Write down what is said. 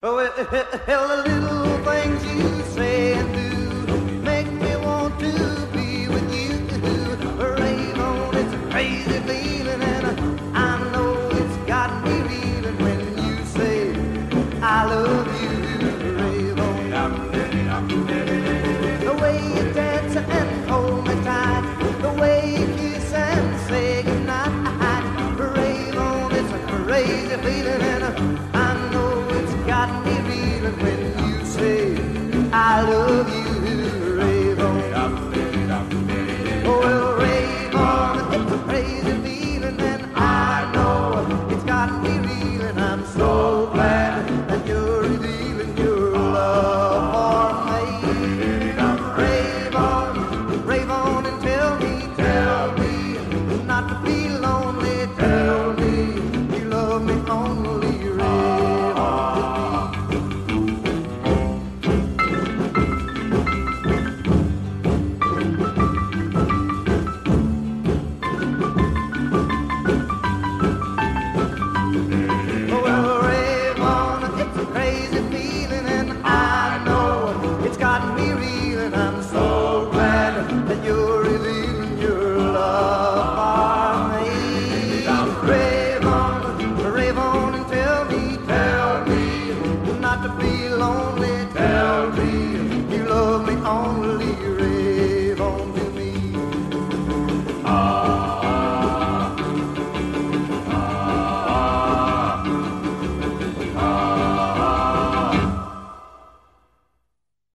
Well, the little things you say and do make me want to be with you. Rave on, it's a crazy feeling, and I know it's got me reeling when you say I love you.